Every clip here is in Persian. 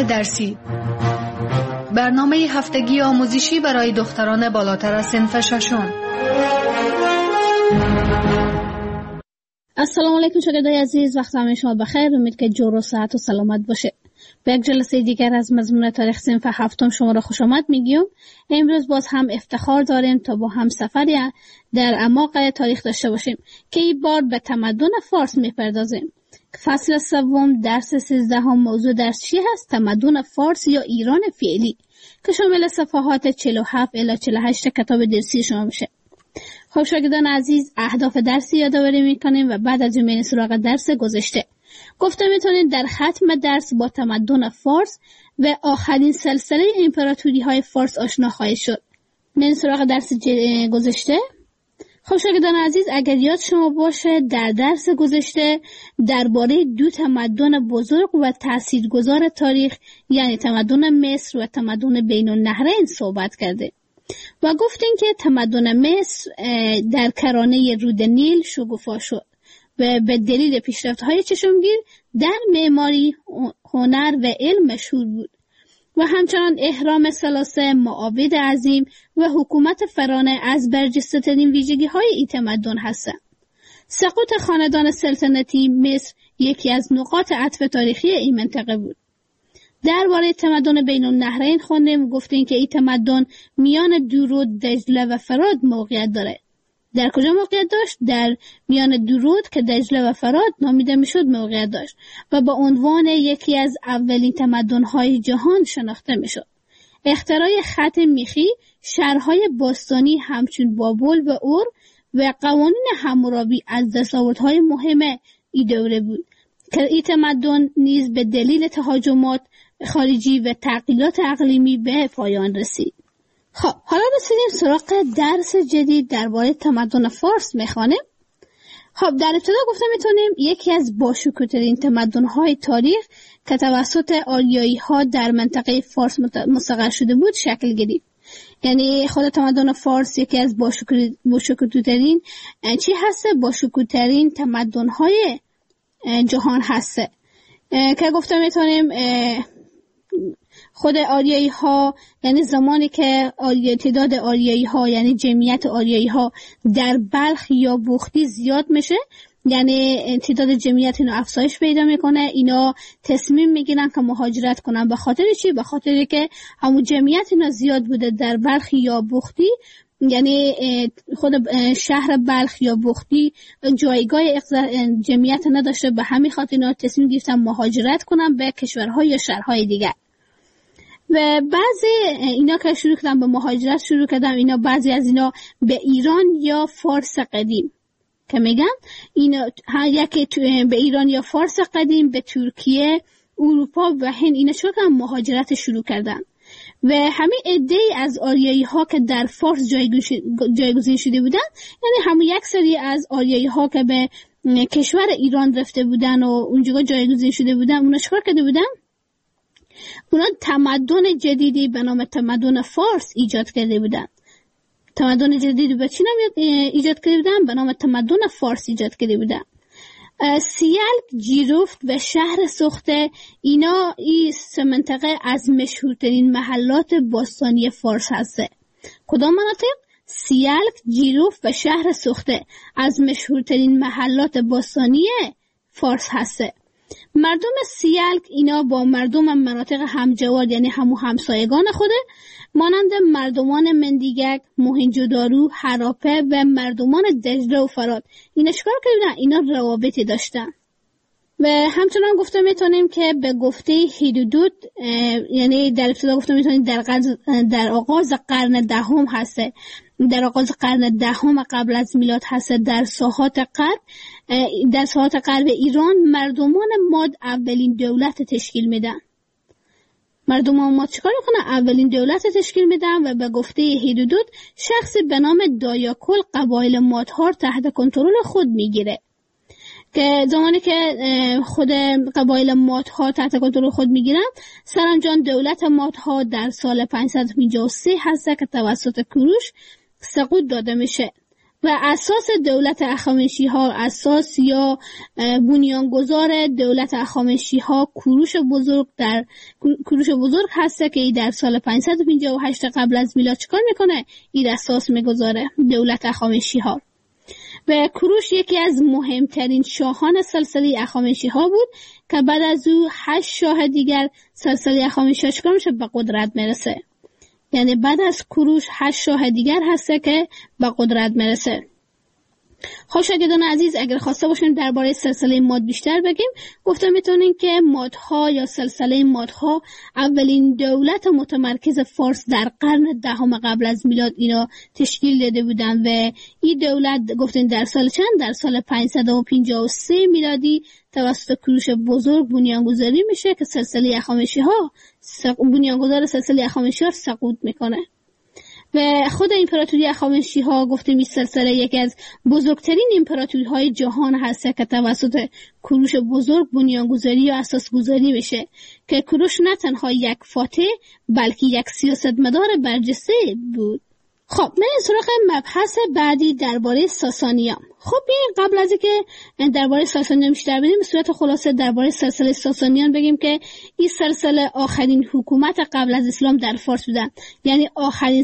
اصلاح درسی، برنامه هفتگی آموزشی برای دختران بالاتر از صنف ششم. السلام علیکم شاگردای عزیز، وقت همه شما بخیر. امید که جور و صحت و سلامت باشه. به یک جلسه دیگر از مضمون تاریخ صنف هفتم شما را خوش آمد میگیم. امروز باز هم افتخار داریم تا با هم سفری در اعماق تاریخ داشته باشیم که این بار به تمدن فارس میپردازیم. فصل سوم درس 13 موضوع درس چی هست؟ تمدن فارس یا ایران فعلی که شامل صفحات 47 الی 48 کتاب درسی شما میشه. خب شاگردان عزیز، اهداف درسی یادآوری میکنیم و بعد از اون میریم سراغ درس گذشته. گفته میتونیم در ختم درس با تمدن فارس و آخرین سلسله امپراتوری های فارس آشنا خواهید شد. میریم سراغ درس گذشته. خب شاگردان عزیز، اگر یاد شما باشه در درس گذشته درباره دو تمدن بزرگ و تاثیرگذار تاریخ یعنی تمدن مصر و تمدن بین النهرین صحبت کرده و گفتیم که تمدن مصر در کرانه رود نیل شکوفا شد و به دلیل پیشرفت‌های چشمگیر در معماری، هنر و علم مشهور بود و همچنان اهرام ثلاثه، معابد عظیم و حکومت فرانه از برجسته‌ترین ویژگی‌های این تمدن هستند. سقوط خاندان سلطنتی مصر یکی از نقاط عطف تاریخی این منطقه بود. درباره تمدن بین النهرین خوندیم و گفتیم که این تمدن میان درود، دجله و فرات موقعیت داره. در کجا موقعیت داشت؟ در میان درود که دجله و فرات نامیده میشد موقعیت داشت و با عنوان یکی از اولین تمدن‌های جهان شناخته میشد. اختراع خط میخی، شهرهای باستانی همچون بابل و اور و قوانین حمورابی از دستاوردهای مهم این دوره بود که این تمدن نیز به دلیل تهاجمات خارجی و تعقیدات اقلیمی به پایان رسید. خب حالا رسیدیم سراغ درس جدید درباره تمدن فارس میخوانیم. خب در ابتدا گفته میتونیم یکی از باشکوه‌ترین تمدن‌های تاریخ که توسط آریایی‌ها در منطقه فارس مستقر شده بود شکل گرفت. یعنی خود تمدن فارس یکی از باشکوه‌ترین چی هسته؟ باشکوه‌ترین تمدن‌های جهان هسته که گفته میتونیم خود آریایی ها، یعنی زمانی که تعداد آریایی ها یعنی جمعیت آریایی ها در بلخ یا بختی زیاد میشه، یعنی تعداد جمعیت اینا افزایش پیدا میکنه، اینا تصمیم میگیرن که مهاجرت کنن. به خاطر چی؟ به خاطر که همون جمعیت اینا زیاد بوده در بلخ یا بختی، یعنی خود شهر بلخ یا بختی جایگاه جمعیت نداشته، به همین خاطر اینا تصمیم گرفتن مهاجرت کنن به کشورهای یا شهرهای دیگر. و بعضی اینا که شروع کردن به مهاجرت شروع کردن، اینا بعضی از اینا به ایران یا فارس قدیم که میگن اینا یکی به ایران یا فارس قدیم، به ترکیه، اروپا و هند اینا شروع کردن مهاجرت شروع کردن و همین عده‌ای از آریایی ها که در فارس جایگزین شده بودن، یعنی همون یک سری از آریایی ها که به کشور ایران رفته بودن و اونجا جایگزین شده بودن، اونا چیکار کرده بودن؟ اونا تمدن جدیدی به نام تمدن فارس ایجاد کرده بودن. تمدن جدیدی به چی نام ایجاد کرده بودن؟ به نام تمدن فارس ایجاد کرده بودن. سیلک، جیرفت و شهر سخته اینا این منطقه از مشهورترین محلات باستانی فارس هسته. کدام مناطق؟ سیلک، جیرفت و شهر سخته از مشهورترین محلات باستانی فارس هسته. مردم سیلک اینا با مردم مناطق همجوار یعنی همسایگان خوده مانند مردمان مندیگک، موهنجودارو، هراپه و مردمان دجله و فرات اینا چیکار کردن؟ اینا روابطی داشتن. و همچنان گفته میتونیم که به گفته هیرودوت، یعنی در ابتدا گفته میتونیم در آغاز قرن دهم هسته، در آغاز قرن دهم قبل از میلاد هسته، در ساحات غرب ایران مردمان ماد اولین دولت تشکیل میدن. مردمان ماد چیکار میکنن؟ اولین دولت تشکیل میدن و به گفته هیرودوت شخصی به نام دایاکل قبایل مادها تحت کنترل خود میگیره که زمانی که خود قبایل مادها تحت کنترل خود میگیرن، سرانجام دولت مادها در سال 553 هسته که توسط کوروش سقوط داده میشه و اساس دولت اخامنشی‌ها، اساس یا بنیانگذار دولت اخامنشی‌ها کوروش بزرگ هسته که ای در سال 558 قبل از میلاد چکار میکنه؟ این اساس میگذاره دولت اخامنشی‌ها. و کوروش یکی از مهمترین شاهان سلسله اخامنشی‌ها بود که بعد از او 8 شاه دیگر سلسله اخامنشی‌ها چکار میشه؟ به قدرت میرسه. یعنی بعد از کوروش 8 شاه دیگر هسته که به قدرت میرسه. خب شاگردان عزیز، اگر خواسته باشیم درباره سلسله ماد بیشتر بگیم، گفته میتونیم که مادها یا سلسله مادها اولین دولت متمرکز فارس در قرن 10 قبل از میلاد اینا تشکیل داده بودن و این دولت گفتیم در سال چند؟ در سال 553 میلادی توسط کوروش بزرگ بنیانگذاری میشه که سلسله اخامنشی‌ها بنیانگذار سلسله اخامنشی‌ها سقوط میکنه. و خود امپراتوری اخامنشی‌ها گفتیم این سلسله یکی از بزرگترین امپراتوری‌های جهان هست که توسط کوروش بزرگ بنیانگذاری و اساسگذاری میشه که کوروش نه تنها یک فاتح بلکه یک سیاستمدار برجسته بود. خب من سراغ مبحث بعدی درباره ساسانیان. خب بیاین قبل از اینکه درباره ساسانیان بیشتر بدیم به صورت خلاصه درباره سلسله ساسانیان بگیم که این سلسله آخرین حکومت قبل از اسلام در فارس بودن. یعنی آخرین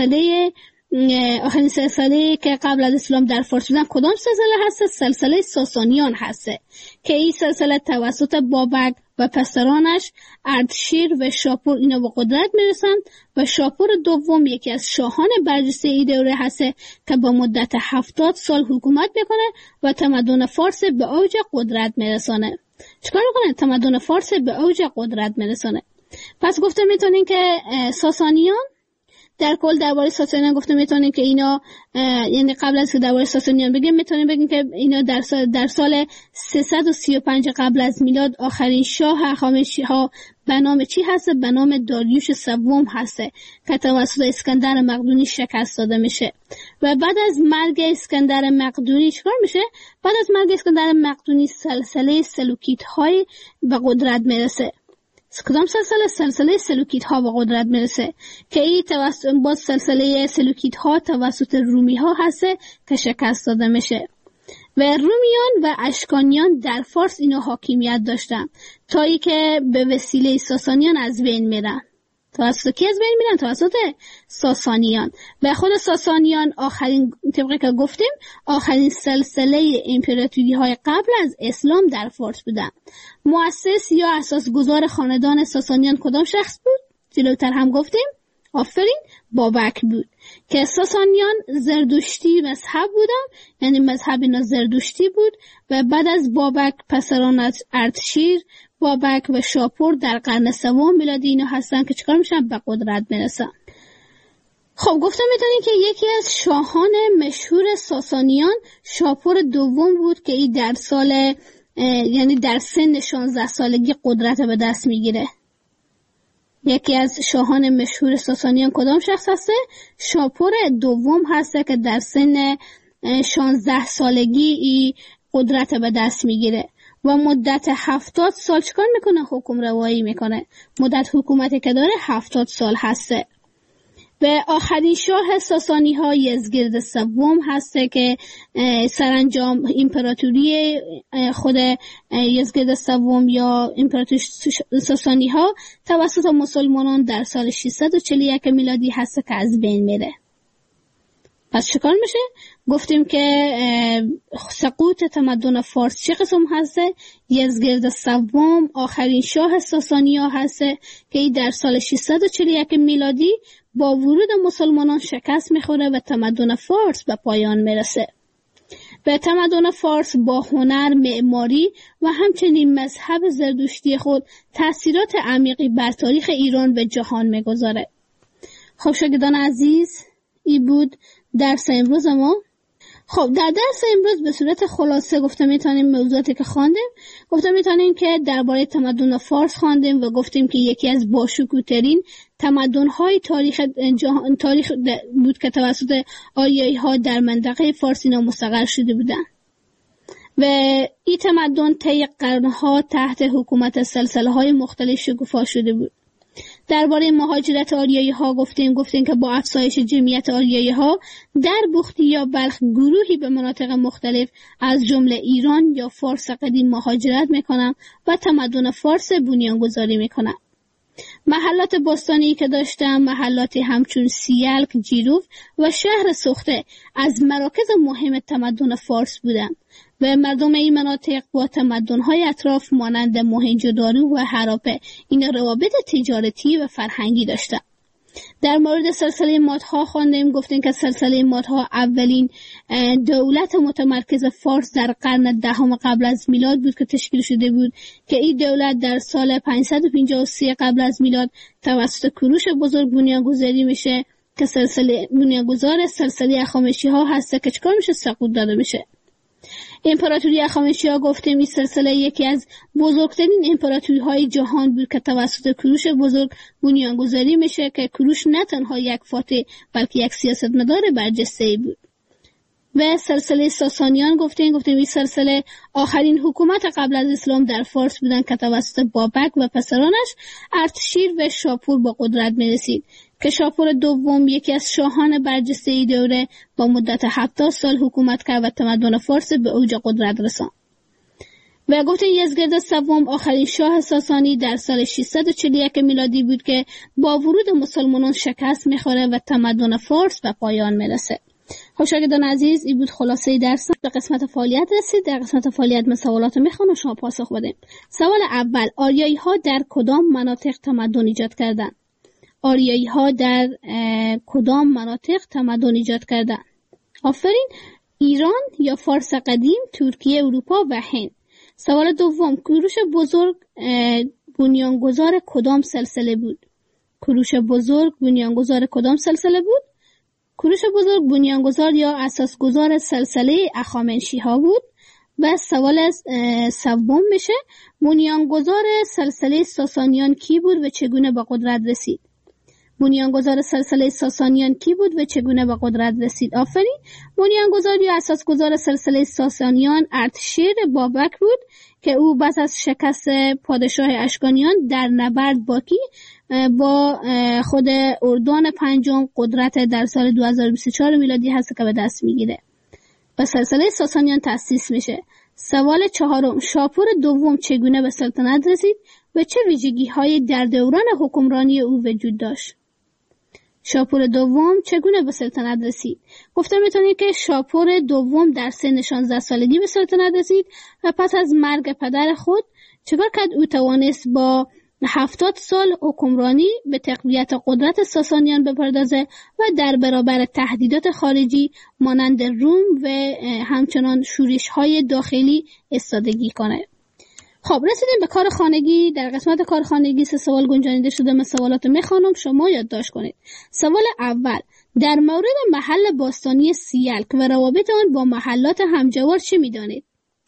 سلسله که قبل از اسلام در فارس بودن کدام سلسله هست؟ سلسله ساسانیان هست که این سلسله توسط بابک و پسرانش اردشیر و شاپور اینا به قدرت میرسند و شاپور دوم یکی از شاهان برجسته این دوره هست که با مدت 70 سال حکومت میکنه و تمدن فارس به اوج قدرت میرسانه. چیکار میکنه؟ تمدن فارس به اوج قدرت میرسانه. پس گفته میتونین که ساسانیان در کل درباره ساسانیان گفته میتونیم که اینا یعنی قبل از که درباره ساسانیان بگیم میتونیم بگیم که اینا در سال 335 قبل از میلاد آخرین شاه اخامنشی‌ها به نام چی هست؟ به نام داریوش سوم هست که توسط اسکندر مقدونی شکست داده میشه. و بعد از مرگ اسکندر مقدونی چیکار میشه؟ بعد از مرگ اسکندر مقدونی سلسله سلوکیدهای به قدرت میرسه. کدام سلسله؟ سلسله سلوکیدها به قدرت میرسه که این توسط باز سلسله سلوکیدها توسط رومی‌ها هست که شکست داده میشه. و رومیان و اشکانیان در فارس اینا حاکمیت داشتن تا ای که به وسیله ساسانیان از بین میرن. توسط کی از بین میرن؟ توسط ساسانیان. و خود ساسانیان آخرین طبقه که گفتیم آخرین سلسله امپراتوری های قبل از اسلام در فارس بودن. مؤسس یا اساسگذار خاندان ساسانیان کدام شخص بود؟ جلوتر هم گفتیم آفرین بابک بود که ساسانیان زردشتی مذهب بودن، یعنی مذهب اینا زردشتی بود و بعد از بابک پسران اردشیر، بابک و شاپور در قرن سوم میلادی اینا هستن که چیکار میشن؟ به قدرت میرسن. خب گفتم میتونین که یکی از شاهان مشهور ساسانیان شاپور دوم بود که این در سال یعنی در سن 16 سالگی قدرت به دست میگیره. یکی از شاهان مشهور ساسانیان کدام شخص هسته؟ شاپور دوم هسته که در سن 16 سالگی ای قدرت به دست میگیره و مدت 70 سال چکار میکنه؟ حکم روایی میکنه. مدت حکومتی که داره 70 سال هسته. و آخرین شاه ساسانی ها یزگرد سوم هسته که سرانجام امپراتوری خود یزگرد سوم یا امپراتوری ساسانی ها توسط مسلمانان در سال 641 میلادی هسته که از بین میره. پس چکار میشه؟ گفتیم که سقوط تمدن فارس چه قسم هسته؟ یزگرد سوم آخرین شاه ساسانی ها هسته که ای در سال 641 میلادی با ورود مسلمانان شکست میخوره و تمدن فارس به پایان میرسه. و تمدن فارس با هنر، معماری و همچنین مذهب زردشتی خود تأثیرات عمیقی بر تاریخ ایران و جهان میگذاره. خب شاگردان عزیز، این بود درس امروز ما. خب در درس امروز به صورت خلاصه گفتم میتونیم موضوعاتی که خواندیم، گفتم میتونیم که درباره تمدن فارس خواندیم و گفتیم که یکی از باشکوه‌ترین تمدن‌های تاریخ بود که توسط آریایی‌ها در منطقه فارس اینا مستقر شده بودند و این تمدن طی قرن‌ها تحت حکومت سلسله‌های مختلف شکوفا شده بود. درباره مهاجرت آریایی‌ها گفتیم که با افزایش جمعیت آریایی‌ها در بختی یا بلخ گروهی به مناطق مختلف از جمله ایران یا فارس قدیم مهاجرت میکنند و تمدن فارس بنیانگذاری میکنند. محلات باستانی که داشتم محلاتی همچون سیلک، جیروف و شهر سخته از مراکز مهم تمدن فارس بودند و مردم این مناطق با تمدن‌های اطراف مانند موهنجودارو و هراپه این روابط تجارتی و فرهنگی داشتند. در مورد سلسله مادها خواندیم، گفتیم که سلسله مادها اولین دولت متمرکز فارس در قرن دهم قبل از میلاد بود که تشکیل شده بود که این دولت در سال 553 قبل از میلاد توسط کوروش بزرگ بنیانگذاری میشه که بنیانگذار سلسله هخامنشی‌ها هست که چکار میشه سقوط داده میشه. امپراتوری هخامنشی‌ها گفتیم این سلسله یکی از بزرگترین امپراتوری‌های جهان بود که توسط کوروش بزرگ بنیانگذاری میشه که کوروش نه تنها یک فاتح بلکه یک سیاستمدار برجسته‌ای بود. و سلسله ساسانیان گفتیم این سلسله آخرین حکومت قبل از اسلام در فارس بودن که توسط بابک و پسرانش ارتشیر و شاپور با قدرت میرسید که شاپور دوم یکی از شاهان برجسته دوره با مدت 70 سال حکومت کرد و تمدن فارس به اوج قدرت رساند. و گفتیم یزدگرد سوم آخرین شاه ساسانی در سال 641 میلادی بود که با ورود مسلمانان شکست میخوره و تمدن فارس به پایان میرسه. خب شاگردان عزیز، این بود خلاصه درس. به قسمت فعالیت رسید. در قسمت فعالیت من سوالات میخوام و شما پاسخ بدیم. سوال اول، آریایی‌ها در کدام مناطق تمدن ایجاد کردند؟ آریایی‌ها در کدام مناطق تمدن ایجاد کردند؟ آفرین. ایران یا فارس قدیم، ترکیه، اروپا و هند. سوال دوم، کوروش بزرگ بنیانگذار کدام سلسله بود؟ کوروش بزرگ بنیانگذار کدام سلسله بود؟ کوروش بزرگ بنیانگذار یا اساسگذار سلسله هخامنشی‌ها بود. و سوال سوم میشه بنیانگذار سلسله ساسانیان کی بود و چگونه به قدرت رسید؟ بنیانگذار سلسله ساسانیان کی بود و چگونه به قدرت رسید؟ آفرین. بنیانگذار یا اساسگذار سلسله ساسانیان ارتشیر بابک بود که او بعد از شکست پادشاه اشکانیان در نبرد باکی با خود اردوان پنجم قدرت در سال 2024 میلادی هست که به دست میگیره و سلسله ساسانیان تأسیس میشه. سوال چهارم، شاپور دوم چگونه به سلطنت رسید و چه ویژگی‌هایی در دوران حکمرانی او وجود داشت؟ شاپور دوم چگونه به سلطنت رسید؟ گفته میتونید که شاپور دوم در سن 16 سالگی به سلطنت رسید و پس از مرگ پدر خود چکار کرد؟ او توانست با 70 سال حکمرانی به تقویت قدرت ساسانیان بپردازه و در برابر تهدیدات خارجی مانند روم و همچنان شورش‌های داخلی ایستادگی کنه. خب رسیدیم به کار خانگی. در قسمت کار خانگی 3 سوال گنجانیده شده. من سوالات میخوانم، شما یادداشت کنید. سوال اول، در مورد محل باستانی سیلک و روابط آن با محلات همجوار چه میدانید؟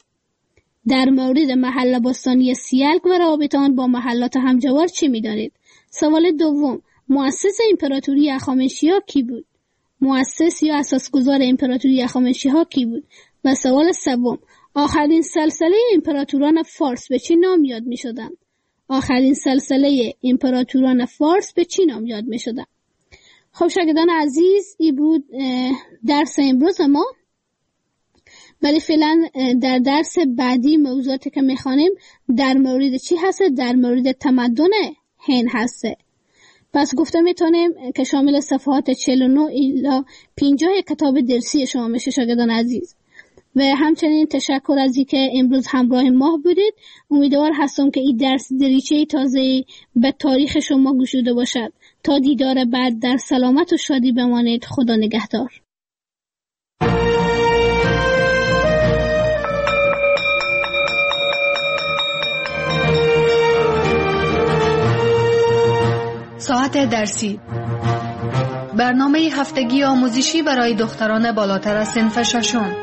در مورد محل باستانی سیلک و روابط آن با محلات همجوار چه میدانید؟ سوال دوم، مؤسس امپراتوری هخامنشی‌ها کی بود؟ مؤسس یا اساسگذار امپراتوری هخامنشی‌ها کی بود؟ و سوال سوم، آخرین سلسله امپراتوران فارس به چه نام یاد می‌شدند؟ آخرین سلسله امپراتوران فارس به چه نام یاد می‌شدند؟ خب شاگردان عزیز، این بود درس امروز ما. ولی فعلا در درس بعدی موضوعاتی که میخوانیم در مورد چی هست؟ در مورد تمدن هند هسته. پس گفته میتونیم که شامل صفحات 49 الی 50 کتاب درسی شما میشه شاگردان عزیز. و همچنین تشکر از اینکه امروز همراه ما بودید. امیدوار هستم که این درس دریچه تازه به تاریخ شما گشوده باشد. تا دیدار بعد در سلامت و شادی بمانید. خدا نگهدار. ساعت درسی، برنامه هفتگی آموزشی برای دختران بالاتر از صنف ششم.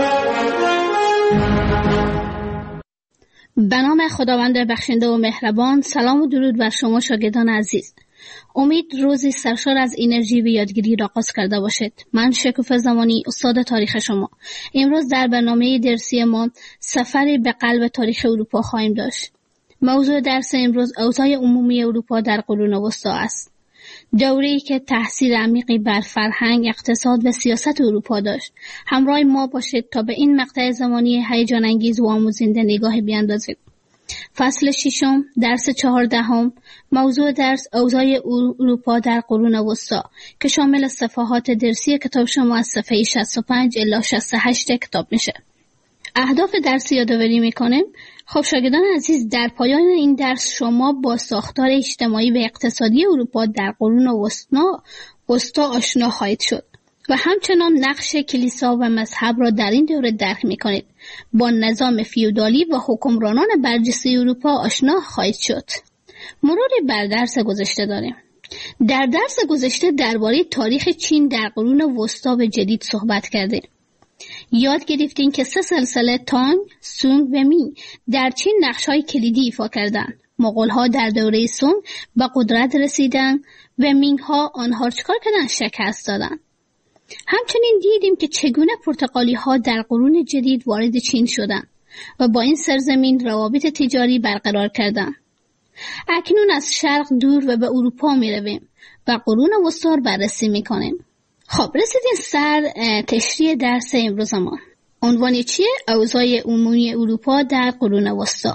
به نام خداوند بخشنده و مهربان. سلام و درود بر شما شاگردان عزیز. امید روزی سرشار از انرژی و یادگیری را آغاز کرده باشید. من شکوفه زمانی، استاد تاریخ شما. امروز در برنامه درسی ما سفری به قلب تاریخ اروپا خواهیم داشت. موضوع درس امروز اوضاع عمومی اروپا در قرون وسطی است. دوره‌ای که تأثیر عمیقی بر فرهنگ، اقتصاد و سیاست اروپا داشت. همراه ما باشید تا به این مقطع زمانی هیجان انگیز و آموزنده نگاه بیاندازید. فصل 6، درس 14. موضوع درس اوضاع اروپا در قرون وسطی که شامل صفحات درسی کتاب شما از صفحه 65 الی 68 کتاب میشه. اهداف درس یادآوری میکنیم. خب شاگردان عزیز، در پایان این درس شما با ساختار اجتماعی و اقتصادی اروپا در قرون وسطی آشنا خواهید شد و همچنان نقش کلیسا و مذهب را در این دوره درک میکنید. با نظام فیودالی و حکمرانان برجسته اروپا آشنا خواهید شد. مروری بر درس گذشته داریم. در درس گذشته درباره تاریخ چین در قرون وسطی و جدید صحبت کردیم. یاد گرفتین که 3 سلسله تانگ، سونگ و مینگ در چین نقش‌های کلیدی ایفا کردند. مغول‌ها در دوره سونگ به قدرت رسیدند و مینگ‌ها آنها را چکار کردند؟ شکست دادند. همچنین دیدیم که چگونه پرتغالی‌ها در قرون جدید وارد چین شدند و با این سرزمین روابط تجاری برقرار کردند. اکنون از شرق دور و به اروپا می‌رویم و قرون وسطی را بررسی می‌کنیم. خب رسیدیم سر تشریح درس امروز ما. عنوان چیه؟ اوضاع عمومی اروپا در قرون وسطی.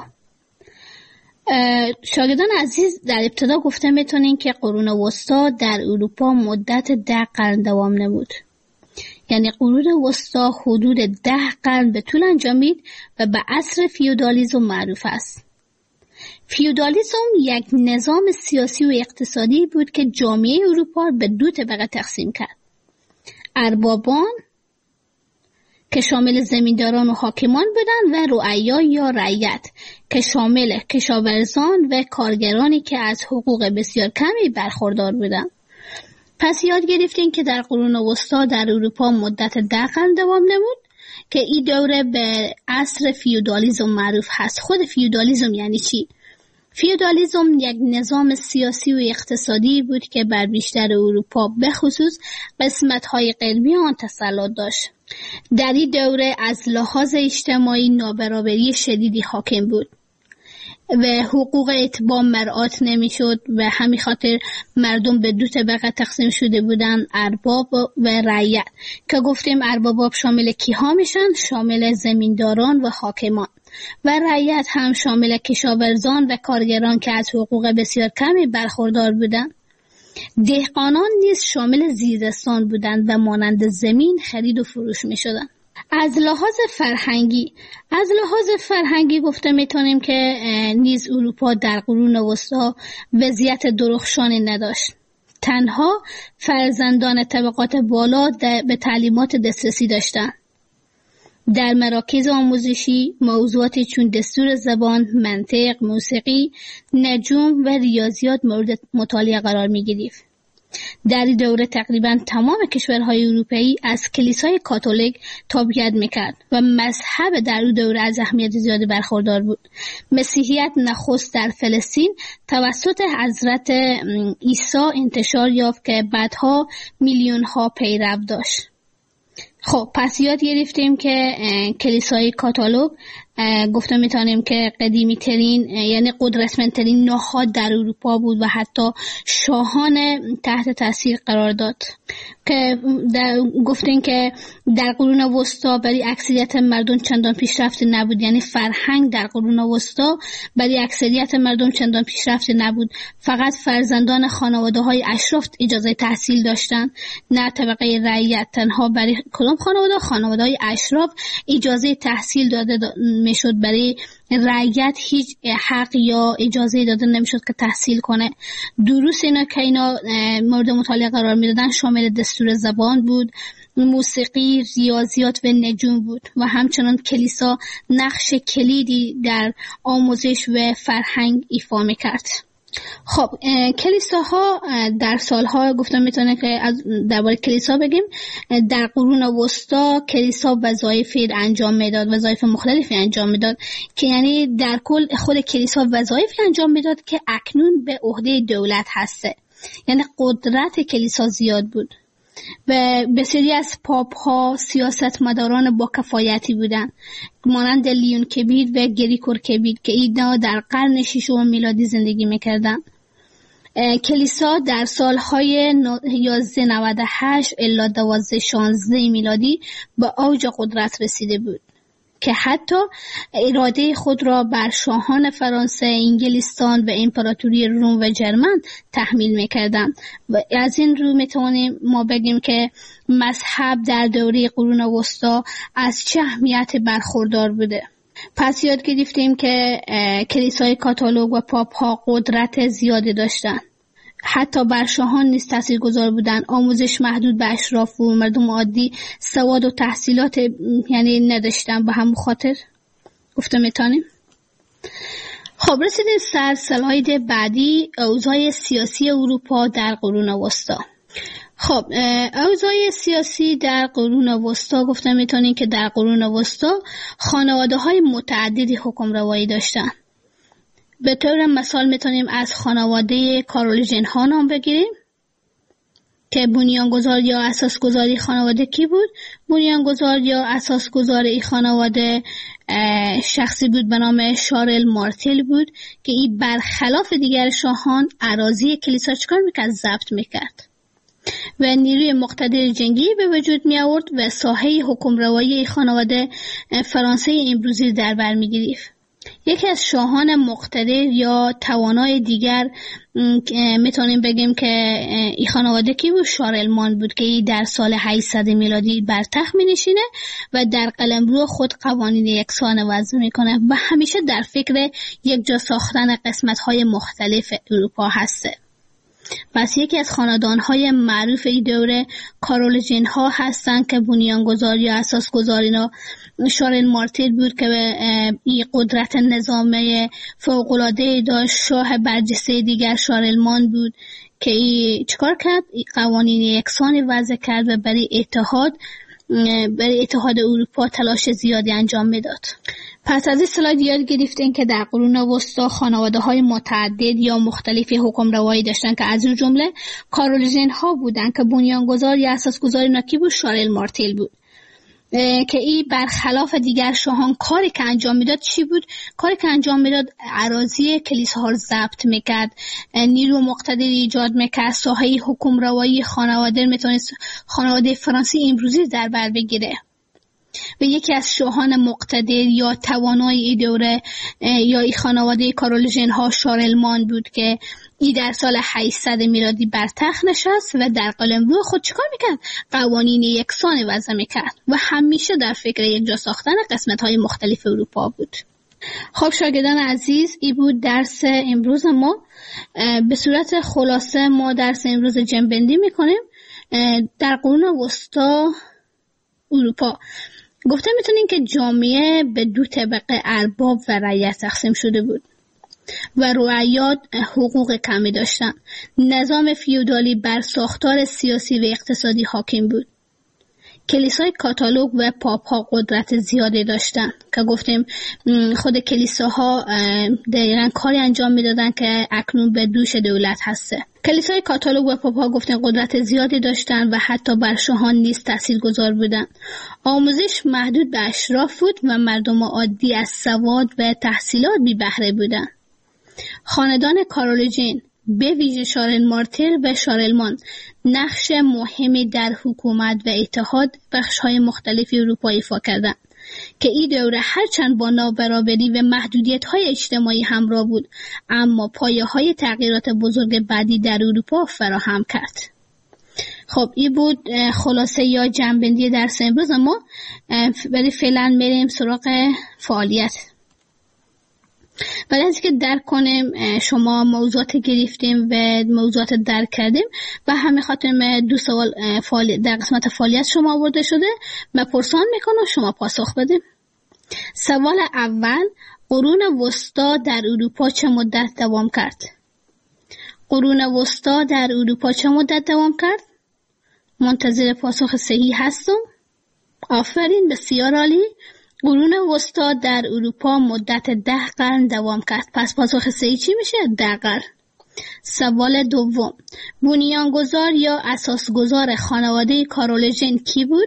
شاگردان عزیز، در ابتدا گفته میتونین که قرون وسطی در اروپا مدت 10 قرن دوام نمود. یعنی قرون وسطی حدود 10 قرن به طول انجامید و به عصر فیودالیسم معروف است. فیودالیسم یک نظام سیاسی و اقتصادی بود که جامعه اروپا به 2 طبقه تقسیم کرد. اربابان که شامل زمینداران و حاکمان بودند و رعایا یا رعیت که شامل کشاورزان و کارگرانی که از حقوق بسیار کمی برخوردار بودند. پس یاد گرفتین که در قرون وسطی در اروپا مدت 10 قرن دوام نمود که این دوره به عصر فیودالیسم معروف هست. خود فیودالیسم یعنی چی؟ فیودالیسم یک نظام سیاسی و اقتصادی بود که بر بیشتر اروپا به خصوص قسمت‌های غربی آن تسلط داشت. در این دوره از لحاظ اجتماعی نابرابری شدیدی حاکم بود و حقوق اتباع مراعات نمی‌شد و همین خاطر مردم به 2 طبقه تقسیم شده بودند، ارباب و رعیت که گفتیم ارباب شامل کیها میشن؟ شامل زمینداران و حاکمان و رعیت هم شامل کشاورزان و کارگران که از حقوق بسیار کمی برخوردار بودند. دهقانان نیز شامل زیرستان بودند و مانند زمین خرید و فروش می شدند. از لحاظ فرهنگی گفته میتونیم که نیز اروپا در قرون وسطی وضعیت درخشانی نداشت. تنها فرزندان طبقات بالا به تعلیمات دسترسی داشتند. در مراکز آموزشی موضوعاتی چون دستور زبان، منطق، موسیقی، نجوم و ریاضیات مورد مطالعه قرار می گرفت. در این دوره تقریبا تمام کشورهای اروپایی از کلیسای کاتولیک تابعیت میکرد و مذهب در اون دوره از اهمیت زیادی برخوردار بود. مسیحیت نخست در فلسطین توسط حضرت عیسی انتشار یافت که بعدها میلیون‌ها پیرو داشت. خب پس یاد گرفتیم که کلیسای کاتولیک گفته میتونیم که قدیمی ترین یعنی قدرتمندترین نهاد در اروپا بود و حتی شاهان تحت تاثیر قرار داد. که گفتیم که در قرون وسطی برای اکثریت مردم چندان پیشرفته نبود، یعنی فرهنگ در قرون وسطی برای اکثریت مردم چندان پیشرفته نبود. فقط فرزندان خانواده‌های اشراف اجازه تحصیل داشتند، نه طبقه رعیت. تنها برای کدام خانواده‌های اشراف اجازه تحصیل داده میشد، برای رعیت هیچ حق یا اجازه داده نمیشد که تحصیل کنه. دروس اینا که اینا مورد مطالعه قرار میدادن شامل دستور زبان بود، موسیقی، ریاضیات و نجوم بود و همچنان کلیسا نقش کلیدی در آموزش و فرهنگ ایفا میکرد. خب کلیساها در سالها گفتم میتونه که درباره کلیسا بگیم. در قرون وسطی کلیسا وظایفی انجام میداد، وظایف مختلفی انجام میداد که یعنی در کل خود کلیسا وظایفی انجام میداد که اکنون به عهده دولت هسته. یعنی قدرت کلیسا زیاد بود. و بسیاری از پاپ ها سیاستمداران با کفایتی بودند، مانند لیون کبیر و گریگور کبیر که اینا در قرن ششم میلادی زندگی میکردند. کلیسا در سالهای 1198 الی 1216 میلادی به اوج قدرت رسیده بود که حتی اراده خود را بر شاهان فرانسه، انگلستان و امپراتوری روم و جرمن تحمیل می‌کردند. و از این رو میتونیم ما بگیم که مذهب در دوره قرون وسطا از چه اهمیت برخوردار بوده. پس یاد گرفتیم که کلیسای کاتولیک و پاپ ها قدرت زیادی داشتند. حتی بر شاهان نیز تاثیرگذار بودند. آموزش محدود به اشراف و مردم عادی سواد و تحصیلات یعنی نداشتن. به همون خاطر گفته میتونیم. خب رسیدیم سر سلاید بعدی، اوضاع سیاسی اروپا در قرون وسطا. خب اوضاع سیاسی در قرون وسطا گفته میتونیم که در قرون وسطا خانواده های متعددی حکمروایی داشتن. به طور مثال میتونیم از خانواده کارولینژن ها نام بگیریم که بنیانگذار یا اساسگذاری خانواده کی بود؟ بنیانگذار یا اساسگذار این خانواده شخصی بود به نام شارل مارتل بود که این برخلاف دیگر شاهان اراضی کلیسا چکار میکرد؟ ضبط میکرد و نیروی مقتدر جنگی به وجود می آورد و ساحه حکمروایی خانواده فرانسه امروزی در بر می گرفت. یکی از شاهان مقتدر یا توانای دیگر میتونیم بگیم که این خانواده کی بود؟ شارلمان بود که در سال 800 میلادی بر تخت می نشینه و در قلمرو خود قوانین یکسان وضع میکنه و همیشه در فکر یک جا ساختن قسمت‌های مختلف اروپا هسته. پس یکی از خاندان‌های معروف این دوره کارولینژن ها هستند که بنیانگذار یا اساسگذار اینا شارل مارتل بود که این قدرت نظامی فوق‌العاده داشت. شاه برجسته دیگر شارلمان بود که چیکار کرد؟ قوانین یکسانی وضع کرد و برای اتحاد اروپا تلاش زیادی انجام میداد. پس از این سلاید یاد گرفتین که در قرون وسطا خانواده های متعدد یا مختلفی حکمروایی داشتن که از اون جمله کارولینژن ها بودن که بنیانگذار یا اساسگذار نکی بود شارل مارتل بود که این برخلاف دیگر شاهان کاری که انجام میداد چی بود؟ کاری که انجام میداد اراضی کلیساها رو ضبط میکرد، نیرو مقتدر ایجاد میکرد، ساحه حکمروایی خانواده میتونست خانواده فرانسه امروزی در بر بگیره. و یکی از شاهان مقتدر یا توانای ای دوره یا ای خانواده کارولینژن ها شارلمان بود که ای در سال 800 میلادی بر تخت نشست و در قلمرو خود چیکار میکرد؟ قوانین یکسان وضع میکرد و همیشه در فکر یک جا ساختن قسمت های مختلف اروپا بود. خب شاگردان عزیز، ای بود درس امروز ما. به صورت خلاصه ما درس امروز جمع‌بندی میکنیم. در قرون وسطا اروپا گفته میتونین که جامعه به دو طبقه ارباب و رعیت تقسیم شده بود و رعیات حقوق کمی داشتن. نظام فیودالی بر ساختار سیاسی و اقتصادی حاکم بود. کلیسای کاتولیک و پاپ ها قدرت زیادی داشتن که گفتیم خود کلیساها دقیقاً کاری انجام میدادن که اکنون به دوش دولت هسته. کلیسای کاتولیک و پاپ ها گفتیم قدرت زیادی داشتن و حتی بر شاهان نیز تاثیرگذار بودن. آموزش محدود به اشراف بود و مردم عادی از سواد و تحصیلات بی بهره بودن. خاندان کارولینژن به ویژه شارل مارتل و شارلمان نقش مهمی در حکومت و اتحاد بخش‌های مختلف اروپا ایفا کردند که این دوره هرچند با نابرابری و محدودیت‌های اجتماعی همراه بود اما پایه‌های تغییرات بزرگ بعدی در اروپا فراهم کرد. خب این بود خلاصه یا جمع‌بندی درس امروز ما. ولی فعلا بریم سراغ فعالیت. بعد از اینکه درک کنیم شما موضوعات گرفتیم و موضوعات درک کردیم و همین خاطر دو سوال در قسمت فعالیت شما آورده شده من پرسان میکنم شما پاسخ بدیم. سوال اول، قرون وسطا در اروپا چه مدت دوام کرد؟ قرون وسطا در اروپا چه مدت دوام کرد؟ منتظر پاسخ صحیح هستم. آفرین، بسیار عالی. قرون وسطا در اروپا مدت 10 قرن دوام کرد. پس پاسخ صحیح چی میشه؟ 10 قرن. سوال دوم، بنیانگذار یا اساسگذار خانواده کارولیژن کی بود؟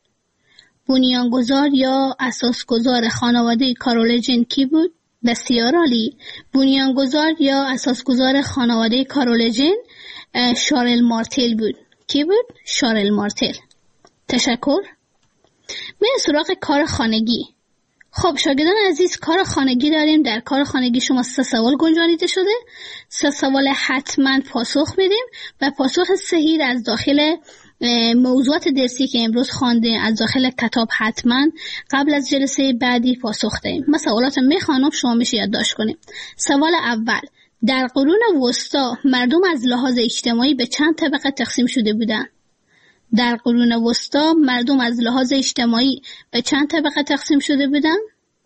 بنیانگذار یا اساسگذار خانواده کارولیژن کی بود؟ بسیار عالی. بنیانگذار یا اساسگذار خانواده کارولیژن شارل مارتل بود. کی بود؟ شارل مارتل. تشکر. من سراغ کار خانگی. خب شاگردان عزیز، کار خانگی داریم. در کار خانگی شما 3 سوال گنجانیده شده. 3 سوال حتما پاسخ بدیم و پاسخ صحیح از داخل موضوعات درسی که امروز خواندیم از داخل کتاب حتما قبل از جلسه بعدی پاسخ دهیم. من سوالات میخوانم، شما میشه یادداشت کنیم. سوال اول، در قرون وسطا مردم از لحاظ اجتماعی به چند طبقه تقسیم شده بودند؟ در قرون وسطا مردم از لحاظ اجتماعی به چند طبقه تقسیم شده بودند؟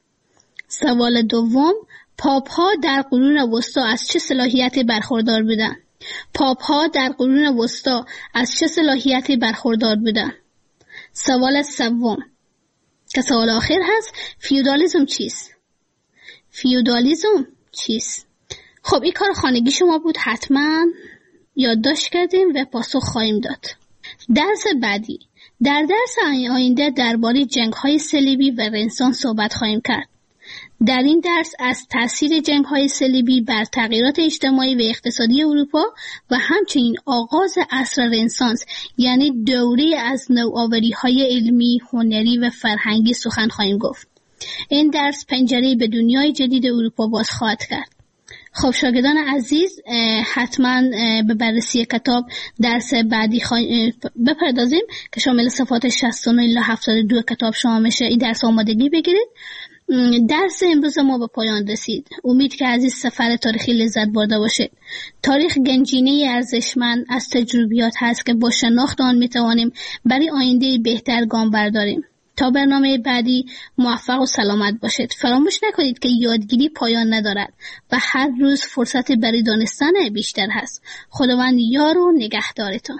سوال دوم، پاپ ها در قرون وسطا از چه صلاحیتی برخوردار بودند؟ پاپ ها در قرون وسطا از چه صلاحیتی برخوردار بودند؟ سوال سوم که سوال آخر هست، فیودالیسم چیست؟ فیودالیسم چیست؟ خب این کار خانگی شما بود، حتما یادداشت کردیم و پاسخ خواهیم داد. درس بعدی، در درس آینده درباره جنگ‌های صلیبی و رنسانس صحبت خواهیم کرد. در این درس از تاثیر جنگ‌های صلیبی بر تغییرات اجتماعی و اقتصادی اروپا و همچنین آغاز عصر رنسانس یعنی دوره از نوآوری‌های علمی، هنری و فرهنگی سخن خواهیم گفت. این درس پنجره‌ای به دنیای جدید اروپا باز خواهد کرد. خب شاگردان عزیز، حتما به بررسی کتاب درس بعدی بپردازیم که شامل صفحات 69 الی 72 کتاب شما میشه. این درس آمادگی بگیرید. درس امروز ما به پایان رسید. امید که از این سفر تاریخی لذت برده باشید. تاریخ گنجینه ارزشمند از تجربیات هست که با شناخت آن میتوانیم برای آینده بهتر گام برداریم. تا برنامه بعدی موفق و سلامت باشید. فراموش نکنید که یادگیری پایان ندارد و هر روز فرصت برای دانستن بیشتر هست. خداوند یار و نگهدارتان.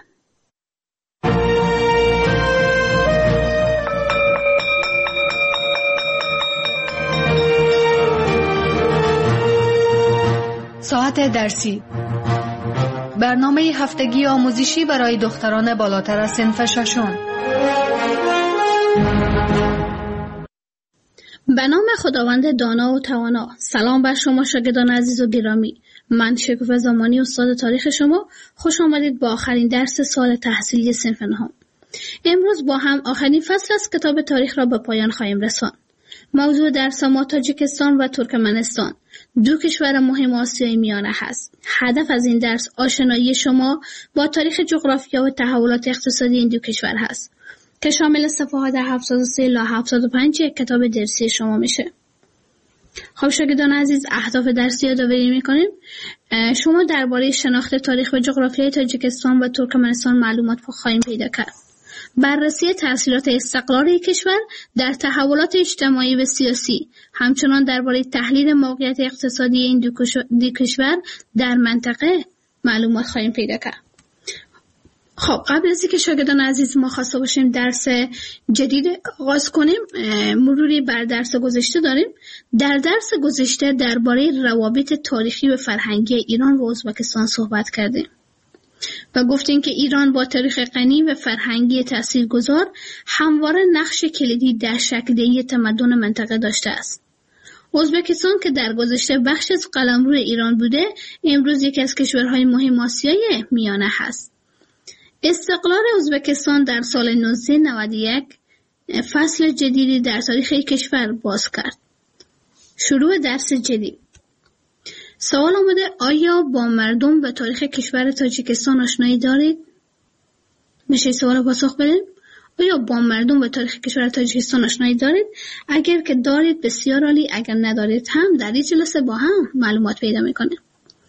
ساعت درسی، برنامه هفتگی آموزشی برای دختران بالاتر از صنف ششم. به نام خداوند دانا و توانا. سلام بر شما شاگردان عزیز و گرامی. من شکوفه زمانی استاد تاریخ شما. خوش آمدید با آخرین درس سال تحصیلی صنف نهم. امروز با هم آخرین فصل از کتاب تاریخ را به پایان خواهیم رساند. موضوع درس ما تاجیکستان و ترکمنستان، 2 کشور مهم آسیای میانه هست. هدف از این درس آشنایی شما با تاریخ جغرافیا و تحولات اقتصادی این 2 کشور هست که شامل صفحات 73 الی 75 کتاب درسی شما میشه. خب شاگردان عزیز، اهداف درسی یادآوری میکنیم. شما درباره شناخت تاریخ و جغرافیای تاجیکستان و ترکمنستان معلومات خواهیم پیدا کرد. بررسی تأثیرات استقلال یک کشور در تحولات اجتماعی و سیاسی، همچنان درباره تحلیل موقعیت اقتصادی این 2 کشور در منطقه معلومات خواهیم پیدا کرد. خب قبل از اینکه شاگردان عزیز ما خواسته باشیم درس جدید آغاز کنیم، مروری بر درس گذشته داریم. در درس گذشته درباره روابط تاریخی و فرهنگی ایران و ازبکستان صحبت کردیم و گفتیم که ایران با تاریخ غنی و فرهنگی تاثیرگذار همواره نقش کلیدی در شکل‌دهی تمدن منطقه داشته است. ازبکستان که در گذشته بخش از قلمرو ایران بوده، امروز یکی از کشورهای مهم آسیای میانه هست. استقلال ازبکستان در سال 1991 فصل جدیدی در تاریخ کشور باز کرد. شروع درس جدید. سوال آمده آیا با مردم و تاریخ کشور تاجیکستان آشنایی دارید؟ میشه سوال پاسخ بدید؟ آیا با مردم و تاریخ کشور تاجیکستان آشنایی دارید؟ اگر که دارید بسیار عالی، اگر ندارید هم در این جلسه با هم معلومات پیدا میکنیم.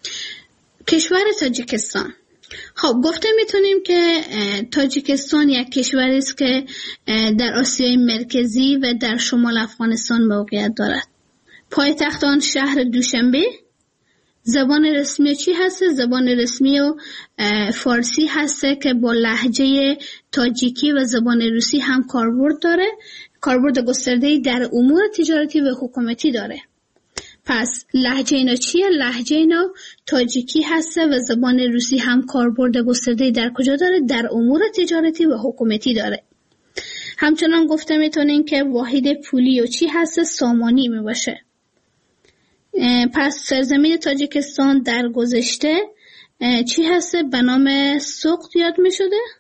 کشور تاجیکستان. خب گفته میتونیم که تاجیکستان یک کشوری است که در آسیای مرکزی و در شمال افغانستان موقعیت دارد. پایتخت آن شهر دوشنبه. زبان رسمی چی هست؟ زبان رسمی و فارسی هست که با لهجه تاجیکی و زبان روسی هم کاربرد داره. کاربرد گسترده‌ای در امور تجارتی و حکومتی داره. پس لهجه اینا چیه؟ لهجه اینا تاجیکی هسته و زبان روسی هم کاربرد گسترده در کجا داره؟ در امور تجارتی و حکومتی داره. همچنان گفته میتونین که واحد پولی و چی هست؟ سامانی میباشه. پس سرزمین تاجیکستان در گذشته چی هست؟ به نام سوقت یاد میشده؟